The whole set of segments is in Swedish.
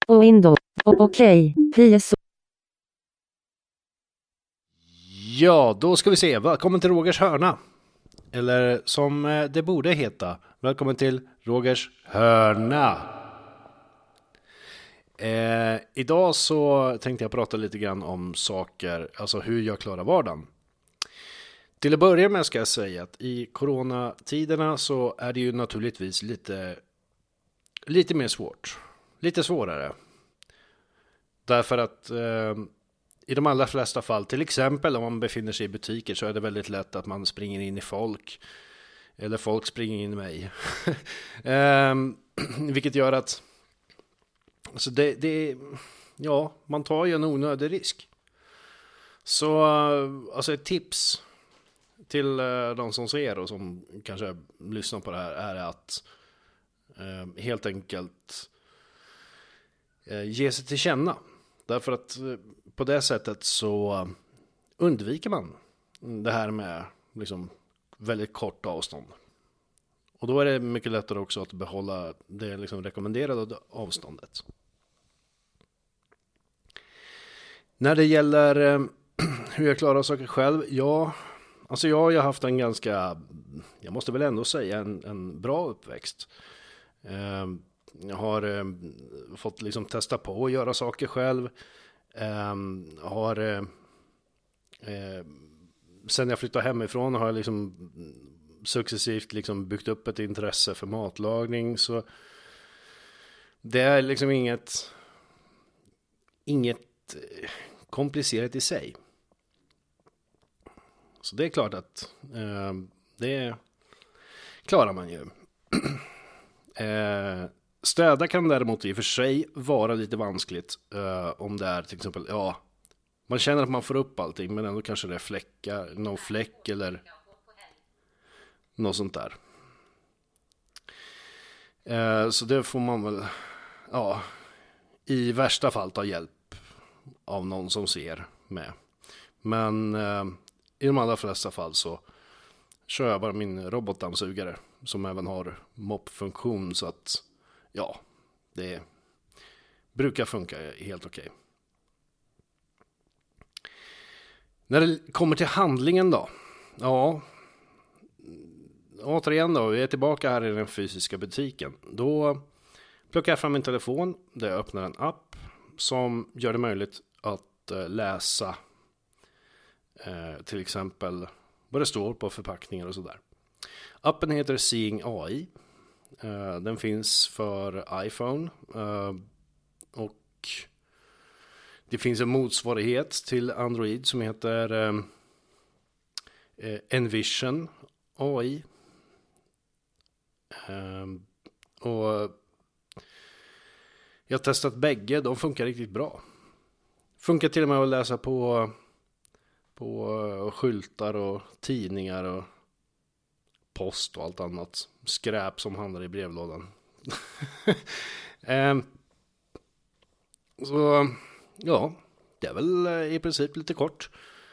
Windows. Okej. PSO. Ja, då ska vi se. Välkommen till Rogers hörna. Eller som det borde heta. Välkommen till Rogers hörna. Idag så tänkte jag prata lite grann om saker, alltså hur jag klarar vardagen. Till att börja med ska jag säga att i coronatiderna så är det ju naturligtvis lite mer svårt. Lite svårare. Därför att i de allra flesta fall, till exempel om man befinner sig i butiker, så är det väldigt lätt att man springer in i folk. Eller folk springer in i mig. Vilket gör att alltså man tar ju en onödig risk. Så alltså ett tips till de som ser och som kanske lyssnar på det här är att helt enkelt ge sig till känna. Därför att på det sättet så undviker man det här med liksom väldigt kort avstånd. Och då är det mycket lättare också att behålla det liksom rekommenderade avståndet. När det gäller hur jag klarar saker själv, jag har haft en ganska, jag måste väl ändå säga en bra uppväxt. Jag har fått liksom testa på att göra saker själv. Sen jag flyttade hemifrån har jag liksom successivt liksom byggt upp ett intresse för matlagning. Så det är liksom inget komplicerat i sig. Så det är klart att det klarar man ju. Städa kan däremot i och för sig vara lite vanskligt om det är till exempel, man känner att man får upp allting men ändå kanske det är fläckar, någon fläck eller något sånt där. Så det får man väl i värsta fall ta hjälp av någon som ser med. Men i de allra flesta fall så kör jag bara min robotdammsugare som även har moppfunktion, så att det brukar funka helt okej. När det kommer till handlingen då, återigen då, vi är tillbaka här i den fysiska butiken. Då plockar jag fram min telefon, där jag öppnar en app som gör det möjligt att läsa till exempel vad det står på förpackningar och sådär. Appen heter Seeing AI. Den finns för iPhone och det finns en motsvarighet till Android som heter Envision AI. Och jag har testat bägge, de funkar riktigt bra. Funkar till och med att läsa på skyltar och tidningar och post och allt annat skräp som hamnar i brevlådan. Så det är väl i princip lite kort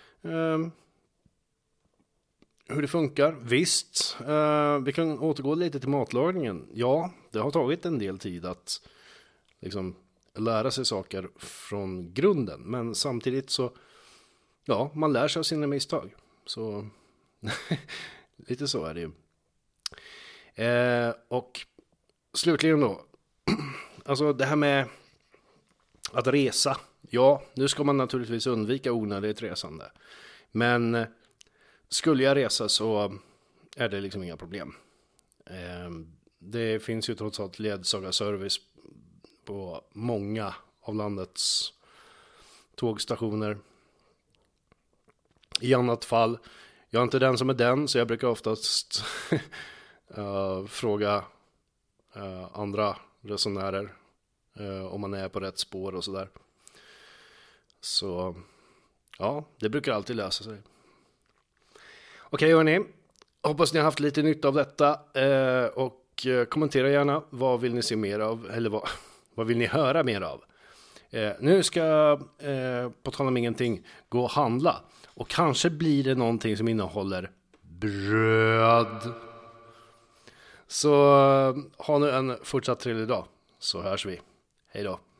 hur det funkar. Visst, vi kan återgå lite till matlagningen. Ja, det har tagit en del tid att liksom lära sig saker från grunden, men samtidigt så man lär sig av sina misstag. Så lite så är det ju. Och slutligen då, alltså det här med att resa. Ja, nu ska man naturligtvis undvika onödigt resande. Men skulle jag resa så är det liksom inga problem. Det finns ju trots allt ledsagarservice på många av landets tågstationer. I annat fall, jag är inte den som är den, så jag brukar oftast fråga andra resenärer om man är på rätt spår och sådär. Så det brukar alltid lösa sig. Okej, hörni. Hoppas ni har haft lite nytta av detta och kommentera gärna vad vill ni se mer av, eller vad vill ni höra mer av. Nu ska jag på tal om ingenting gå och handla. Och kanske blir det någonting som innehåller bröd. Så ha nu en fortsatt trevlig dag. Så hörs vi. Hej då.